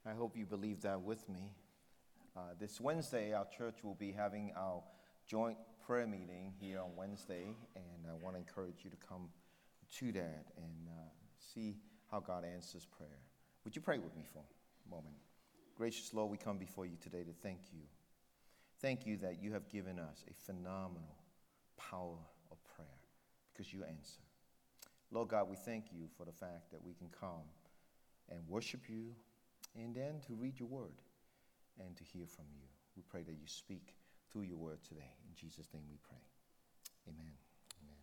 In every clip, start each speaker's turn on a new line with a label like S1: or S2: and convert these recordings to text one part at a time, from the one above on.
S1: I hope you believe that with me. This Wednesday, our church will be having our joint prayer meeting here on Wednesday, and I want to encourage you to come to that and see how God answers prayer. Would you pray with me for a moment? Gracious Lord, we come before you today to thank you. Thank you that you have given us a phenomenal power of prayer because you answer. Lord God, we thank you for the fact that we can come and worship you and then to read your word and to hear from you. We pray that you speak through your word today. In Jesus' name we pray. Amen. Amen.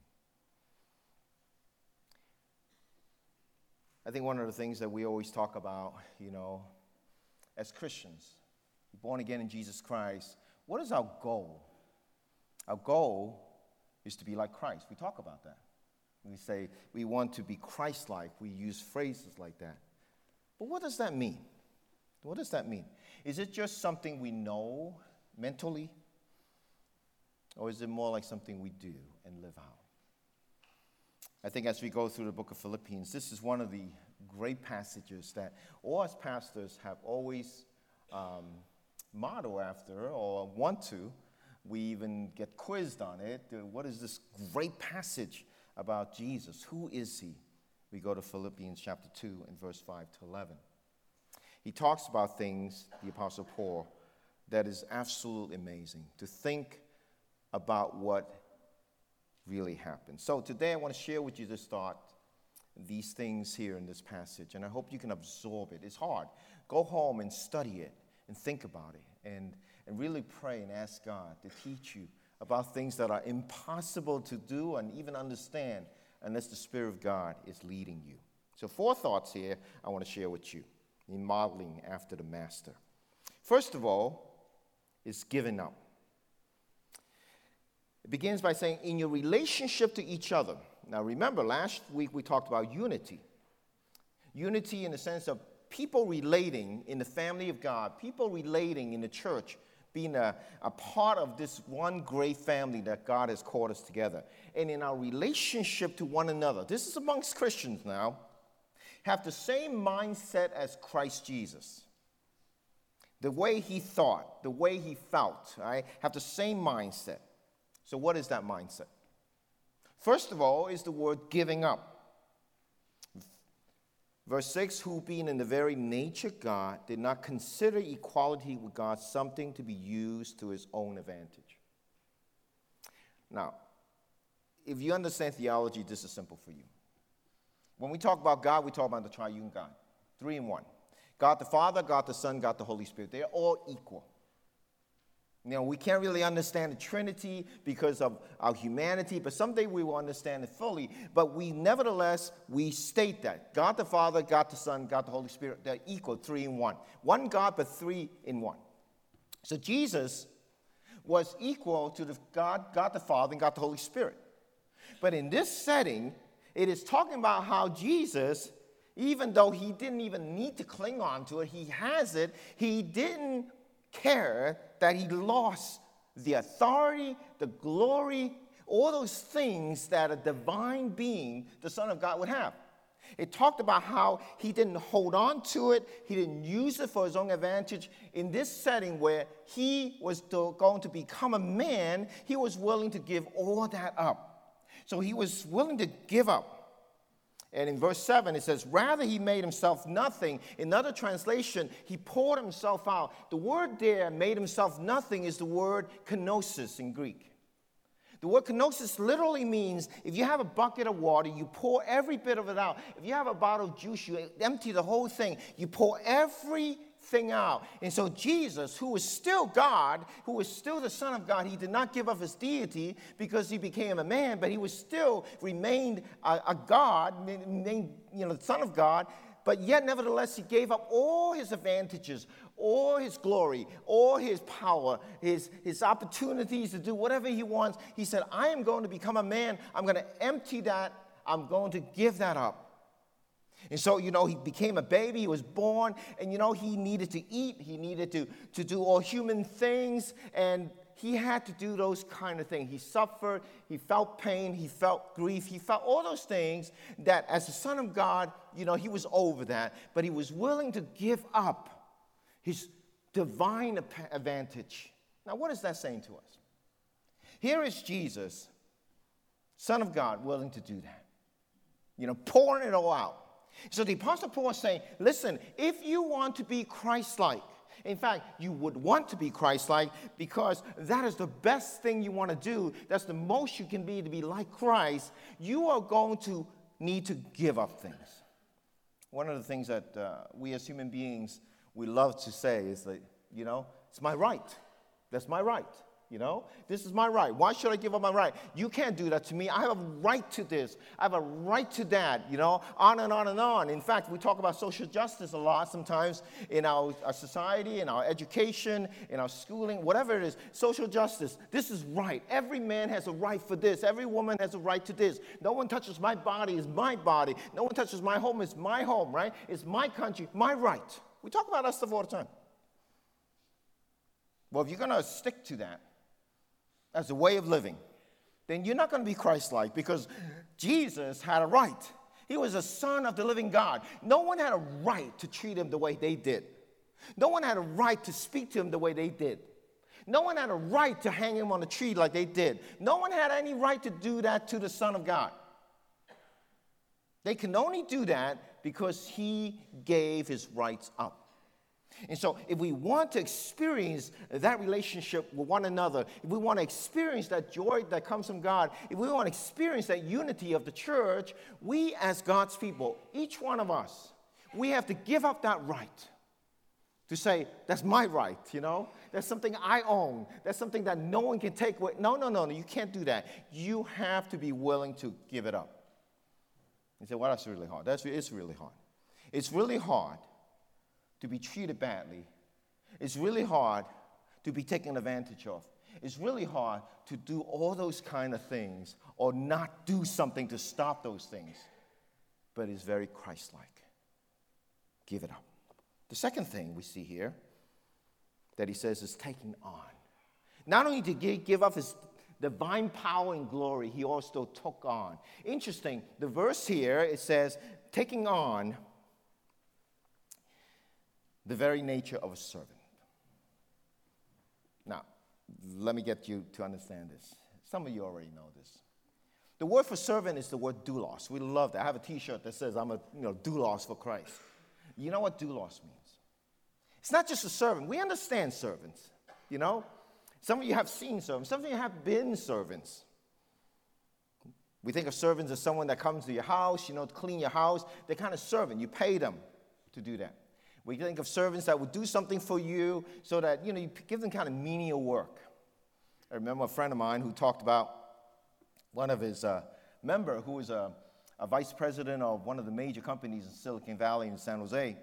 S1: I think one of the things that we always talk about, as Christians, born again in Jesus Christ, what is our goal? Our goal is to be like Christ. We talk about that. We say we want to be Christ-like. We use phrases like that. But what does that mean? What does that mean? Is it just something we know mentally? Or is it more like something we do and live out? I think as we go through the book of Philippians, this is one of the great passages that all us pastors have always modeled after or want to. We even get quizzed on it. What is this great passage about Jesus? Who is he? We go to Philippians chapter 2 and verse 5 to 11. He talks about things, the Apostle Paul, that is absolutely amazing to think about what really happened. So today I want to share with you this thought, these things here in this passage, and I hope you can absorb it. It's hard. Go home and study it and think about it and really pray and ask God to teach you about things that are impossible to do and even understand unless the Spirit of God is leading you. So 4 thoughts here I want to share with you in modeling after the Master. First of all, is giving up. It begins by saying, in your relationship to each other. Now remember, last week we talked about unity. Unity in the sense of people relating in the family of God, people relating in the church, being a part of this one great family that God has called us together. And in our relationship to one another, this is amongst Christians now, have the same mindset as Christ Jesus. The way he thought, the way he felt, right, have the same mindset. So what is that mindset? First of all is the word giving up. Verse 6, who being in the very nature God, did not consider equality with God something to be used to his own advantage. Now, if you understand theology, this is simple for you. When we talk about God, we talk about the triune God, 3 in 1. God the Father, God the Son, God the Holy Spirit. They're all equal. We can't really understand the Trinity because of our humanity, but someday we will understand it fully. But nevertheless, we state that God the Father, God the Son, God the Holy Spirit, they're equal, 3 in 1. One God, but 3 in 1. So Jesus was equal to God the Father, and God the Holy Spirit. But in this setting, it is talking about how Jesus, even though he didn't even need to cling on to it, he has it, he didn't care that he lost the authority, the glory, all those things that a divine being, the Son of God, would have. It talked about how he didn't hold on to it, he didn't use it for his own advantage. In this setting where he was going to become a man, he was willing to give all that up. So he was willing to give up. And in verse 7, it says, rather he made himself nothing. In another translation, he poured himself out. The word there, made himself nothing, is the word kenosis in Greek. The word kenosis literally means if you have a bucket of water, you pour every bit of it out. If you have a bottle of juice, you empty the whole thing. You pour everything out. And so Jesus, who is still God, who is still the Son of God, he did not give up his deity because he became a man, but he was still remained a God, the Son of God. But yet, nevertheless, he gave up all his advantages, all his glory, all his power, his opportunities to do whatever he wants. He said, I am going to become a man. I'm going to empty that. I'm going to give that up. And so, he became a baby. He was born, and, he needed to eat. He needed to do all human things, and he had to do those kind of things. He suffered. He felt pain. He felt grief. He felt all those things that as the Son of God, he was over that. But he was willing to give up his divine advantage. Now, what is that saying to us? Here is Jesus, Son of God, willing to do that. Pouring it all out. So the Apostle Paul is saying, listen, if you want to be Christ-like, in fact, you would want to be Christ-like because that is the best thing you want to do. That's the most you can be to be like Christ. You are going to need to give up things. One of the things that we as human beings, we love to say is that, it's my right. That's my right. This is my right. Why should I give up my right? You can't do that to me. I have a right to this. I have a right to that, on and on and on. In fact, we talk about social justice a lot sometimes in our society, in our education, in our schooling, whatever it is. Social justice. This is right. Every man has a right for this. Every woman has a right to this. No one touches my body is my body. No one touches my home is my home, right? It's my country, my right. We talk about that stuff all the time. Well, if you're going to stick to that as a way of living, then you're not going to be Christ-like because Jesus had a right. He was a son of the living God. No one had a right to treat him the way they did. No one had a right to speak to him the way they did. No one had a right to hang him on a tree like they did. No one had any right to do that to the Son of God. They can only do that because he gave his rights up. And so if we want to experience that relationship with one another, if we want to experience that joy that comes from God, if we want to experience that unity of the church, we as God's people, each one of us, we have to give up that right to say, that's my right, That's something I own. That's something that no one can take away. No, you can't do that. You have to be willing to give it up. You say, well, that's really hard. It's really hard. It's really hard to be treated badly. It's really hard to be taken advantage of. It's really hard to do all those kind of things or not do something to stop those things. But it's very Christ-like. Give it up. The second thing we see here that he says is taking on. Not only to give up his divine power and glory, he also took on. Interesting, the verse here, it says, taking on the very nature of a servant. Now, let me get you to understand this. Some of you already know this. The word for servant is the word doulos. We love that. I have a T-shirt that says I'm a doulos for Christ. You know what doulos means? It's not just a servant. We understand servants, Some of you have seen servants. Some of you have been servants. We think of servants as someone that comes to your house, to clean your house. They're kind of servant. You pay them to do that. We think of servants that would do something for you so that, you give them kind of menial work. I remember a friend of mine who talked about one of his member who was a vice president of one of the major companies in Silicon Valley in San Jose.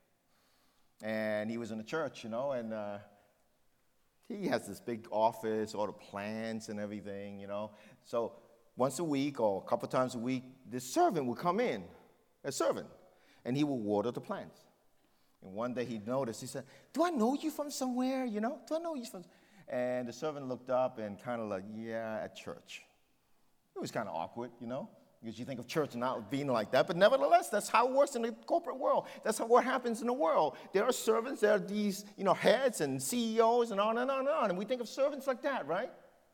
S1: And he was in a church, and he has this big office, all the plans and everything, So once a week or a couple times a week, this servant would come in, a servant, and he would water the plants. And one day he noticed, he said, do I know you from somewhere, Do I know you from... And the servant looked up and kind of like, yeah, at church. It was kind of awkward, because you think of church not being like that. But nevertheless, that's how it works in the corporate world. That's what happens in the world. There are servants, there are these, heads and CEOs and on and on and on. And we think of servants like that, right?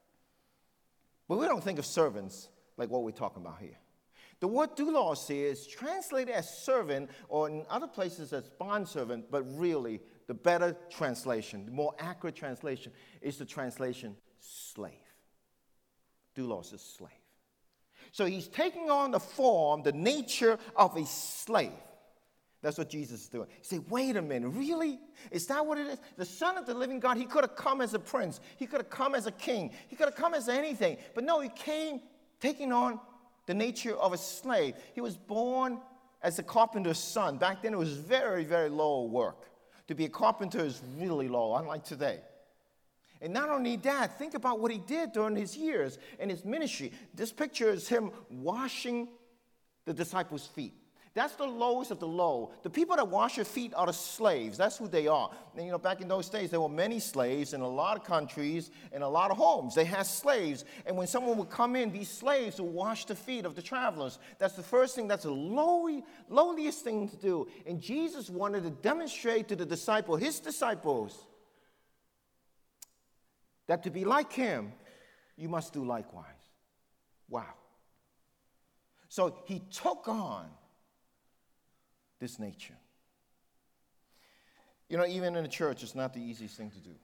S1: But we don't think of servants like what we're talking about here. The word doulos is translated as servant, or in other places as bondservant, but really the better translation, the more accurate translation, is the translation slave. Doulos is slave. So he's taking on the form, the nature of a slave. That's what Jesus is doing. You say, wait a minute, really? Is that what it is? The Son of the living God, he could have come as a prince. He could have come as a king. He could have come as anything. But no, he came taking on the nature of a slave. He was born as a carpenter's son. Back then, it was very, very low work. To be a carpenter is really low, unlike today. And not only that, think about what he did during his years in his ministry. This picture is him washing the disciples' feet. That's the lowest of the low. The people that wash your feet are the slaves. That's who they are. And, back in those days, there were many slaves in a lot of countries and a lot of homes. They had slaves. And when someone would come in, these slaves would wash the feet of the travelers. That's the first thing. That's the lowliest thing to do. And Jesus wanted to demonstrate to his disciples, that to be like him, you must do likewise. Wow. So he took on this nature. Even in a church, it's not the easiest thing to do.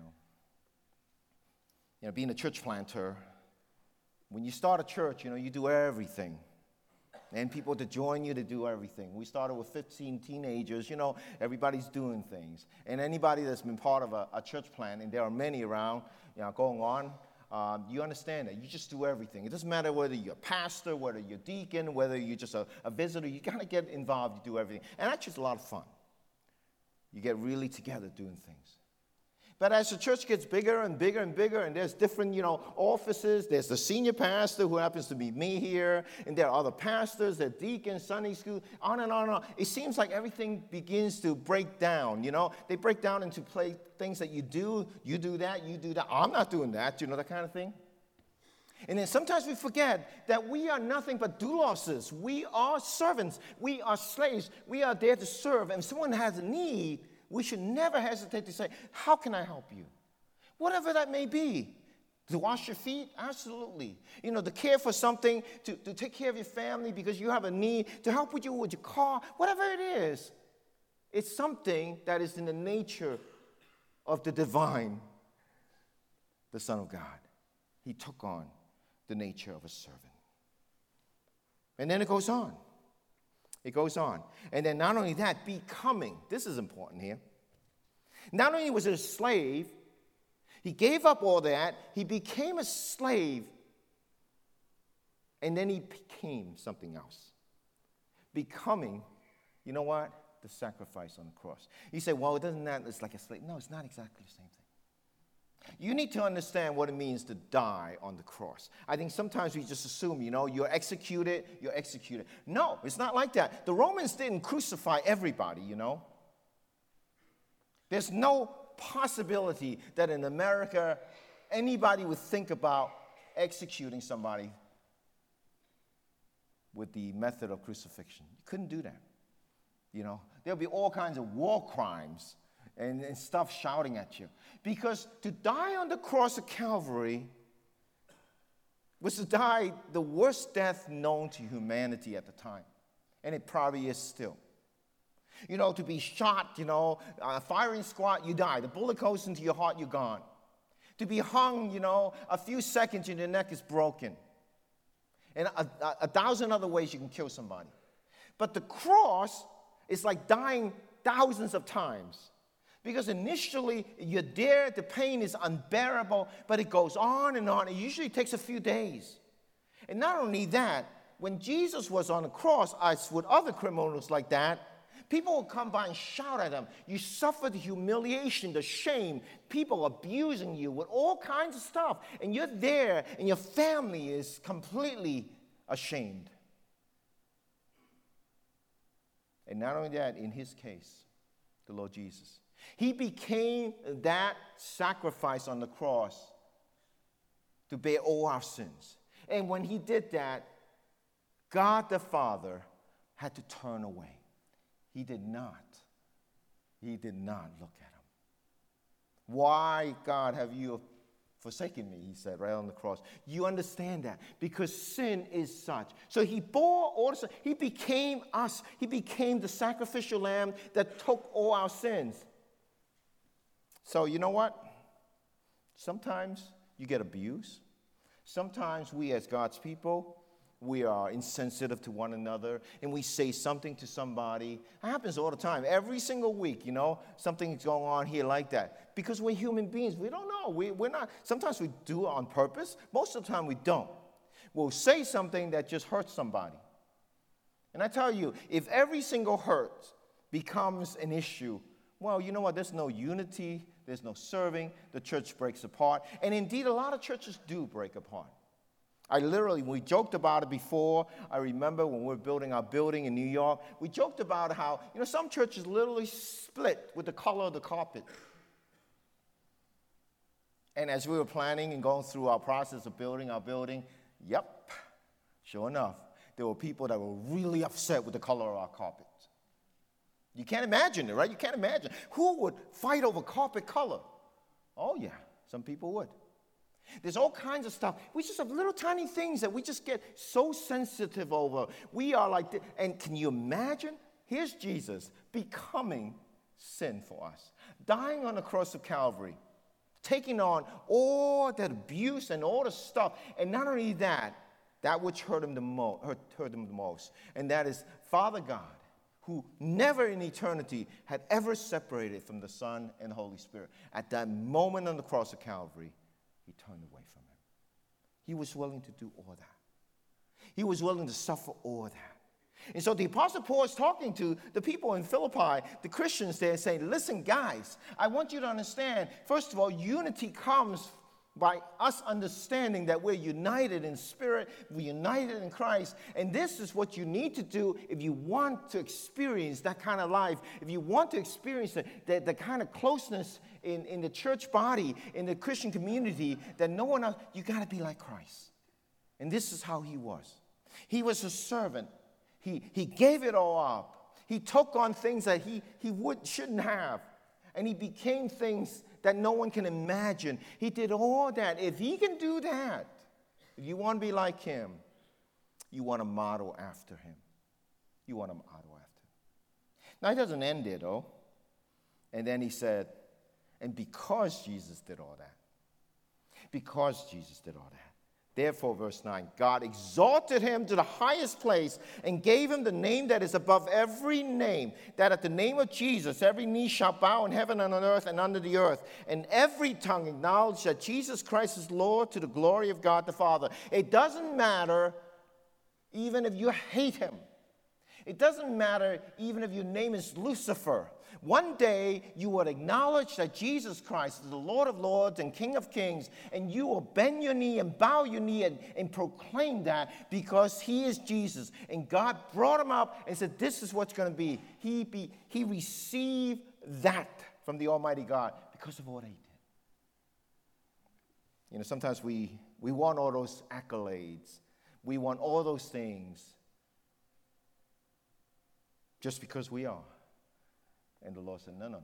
S1: Being a church planter, when you start a church, you do everything. And people to join you to do everything. We started with 15 teenagers. Everybody's doing things. And anybody that's been part of a church plant, and there are many around, going on, you understand that. You just do everything. It doesn't matter whether you're a pastor, whether you're a deacon, whether you're just a visitor. You got to get involved. You do everything. And that's just a lot of fun. You get really together doing things. But as the church gets bigger and bigger and bigger, and there's different, offices, there's the senior pastor who happens to be me here, and there are other pastors, there are deacons, Sunday school, on and on and on. It seems like everything begins to break down, They break down into things that you do that. I'm not doing that, that kind of thing. And then sometimes we forget that we are nothing but doulos. We are servants. We are slaves. We are there to serve. And if someone has a need, we should never hesitate to say, how can I help you? Whatever that may be. To wash your feet? Absolutely. To care for something, to take care of your family because you have a need, to help with your car, whatever it is. It's something that is in the nature of the divine, the Son of God. He took on the nature of a servant. And then it goes on. It goes on. And then not only that, becoming. This is important here. Not only was it a slave, he gave up all that. He became a slave. And then he became something else. Becoming, you know what? The sacrifice on the cross. You say, well, doesn't that, it's like a slave. No, it's not exactly the same thing. You need to understand what it means to die on the cross. I think sometimes we just assume, you're executed. No, it's not like that. The Romans didn't crucify everybody, There's no possibility that in America anybody would think about executing somebody with the method of crucifixion. You couldn't do that. There'll be all kinds of war crimes and stuff shouting at you. Because to die on the cross of Calvary was to die the worst death known to humanity at the time. And it probably is still. To be shot, a firing squad, you die. The bullet goes into your heart, you're gone. To be hung, a few seconds and your neck is broken. And a thousand other ways you can kill somebody. But the cross is like dying thousands of times. Because initially, you're there, the pain is unbearable, but it goes on and on. It usually takes a few days. And not only that, when Jesus was on the cross, as with other criminals like that, people would come by and shout at him. You suffer the humiliation, the shame, people abusing you with all kinds of stuff. And you're there, and your family is completely ashamed. And not only that, in his case, the Lord Jesus, he became that sacrifice on the cross to bear all our sins. And when he did that, God the Father had to turn away. He did not look at him. Why, God, have you forsaken me? He said right on the cross. You understand that because sin is such. So he bore all the sin. He became us. He became the sacrificial lamb that took all our sins. So you know what? Sometimes you get abused. Sometimes we as God's people, we are insensitive to one another, and we say something to somebody. It happens all the time. Every single week, something's going on here like that. Because we're human beings. We don't know. We're not. Sometimes we do it on purpose. Most of the time we don't. We'll say something that just hurts somebody. And I tell you, if every single hurt becomes an issue, well, you know what? There's no unity. There's no serving. The church breaks apart. And indeed, a lot of churches do break apart. We joked about it before. I remember when we were building our building in New York, we joked about how, some churches literally split with the color of the carpet. And as we were planning and going through our process of building our building, sure enough, there were people that were really upset with the color of our carpet. You can't imagine it, right? You can't imagine. Who would fight over carpet color? Oh, yeah, some people would. There's all kinds of stuff. We just have little tiny things that we just get so sensitive over. We are like this. And can you imagine? Here's Jesus becoming sin for us, dying on the cross of Calvary, taking on all that abuse and all the stuff. And not only that which hurt him the most, and that is Father God, who never in eternity had ever separated from the Son and the Holy Spirit. At that moment on the cross of Calvary, he turned away from him. He was willing to do all that. He was willing to suffer all that. And so the Apostle Paul is talking to the people in Philippi, the Christians there, saying, listen, guys, I want you to understand, first of all, unity comes by us understanding that we're united in spirit, we're united in Christ, and this is what you need to do if you want to experience that kind of life, if you want to experience the kind of closeness in the church body, in the Christian community, that no one else, you got to be like Christ. And this is how he was. He was a servant. He gave it all up. He took on things that he shouldn't have, and he became things that no one can imagine. He did all that. If he can do that, if you want to be like him, you want to model after him. You want to model after him. Now, he doesn't end there, though. And then he said, and because Jesus did all that, therefore, verse 9, God exalted him to the highest place and gave him the name that is above every name, that at the name of Jesus every knee shall bow in heaven and on earth and under the earth, and every tongue acknowledge that Jesus Christ is Lord, to the glory of God the Father. It doesn't matter even if you hate him. It doesn't matter even if your name is Lucifer. One day you will acknowledge that Jesus Christ is the Lord of lords and King of kings, and you will bend your knee and bow your knee and proclaim that, because he is Jesus. And God brought him up and said, this is what's going to be. He received that from the Almighty God because of what he did. Sometimes we want all those accolades. We want all those things just because we are. And the Lord said, no.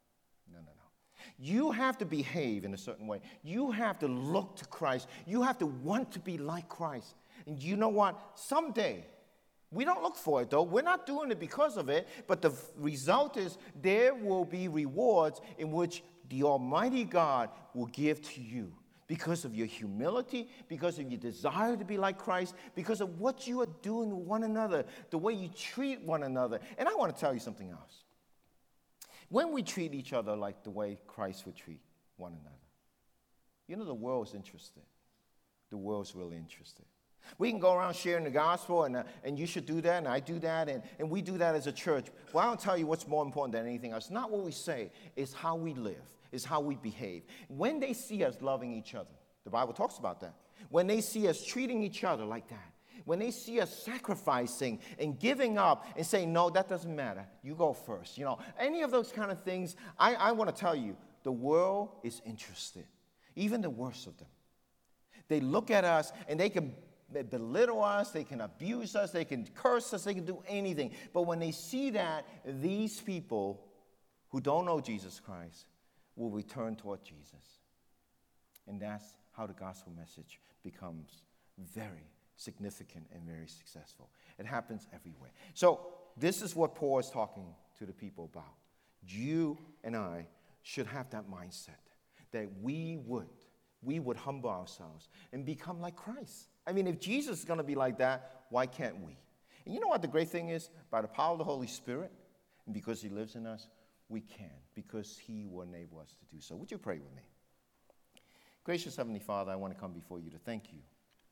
S1: You have to behave in a certain way. You have to look to Christ. You have to want to be like Christ. And you know what? Someday, we don't look for it, though. We're not doing it because of it. But the result is there will be rewards in which the Almighty God will give to you because of your humility, because of your desire to be like Christ, because of what you are doing to one another, the way you treat one another. And I want to tell you something else. When we treat each other like the way Christ would treat one another, the world is interested. The world's really interested. We can go around sharing the gospel, and you should do that, and I do that, and we do that as a church. Well, I'll tell you what's more important than anything else. Not what we say, it's how we live, it's how we behave. When they see us loving each other, the Bible talks about that. When they see us treating each other like that, when they see us sacrificing and giving up and saying, no, that doesn't matter, you go first. Any of those kind of things, I want to tell you, the world is interested, even the worst of them. They look at us and they can belittle us, they can abuse us, they can curse us, they can do anything. But when they see that, these people who don't know Jesus Christ will return toward Jesus. And that's how the gospel message becomes very significant and very successful. It happens everywhere. So this is what Paul is talking to the people about. You and I should have that mindset that we would humble ourselves and become like Christ. I mean, if Jesus is going to be like that, why can't we? And you know what the great thing is? By the power of the Holy Spirit, and because he lives in us, we can, because he will enable us to do so. Would you pray with me? Gracious Heavenly Father, I want to come before you to thank you.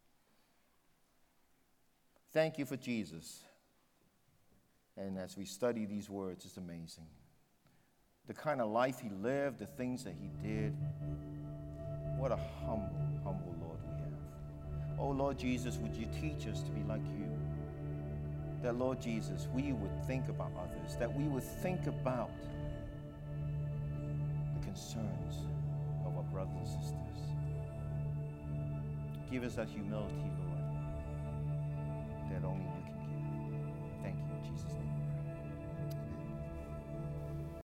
S1: Thank you for Jesus. And as we study these words, it's amazing. The kind of life he lived, the things that he did. What a humble Lord we have. Oh, Lord Jesus, would you teach us to be like you? That, Lord Jesus, we would think about others, that we would think about the concerns of our brothers and sisters. Give us that humility, Lord, that only you can give. Thank you in Jesus' name.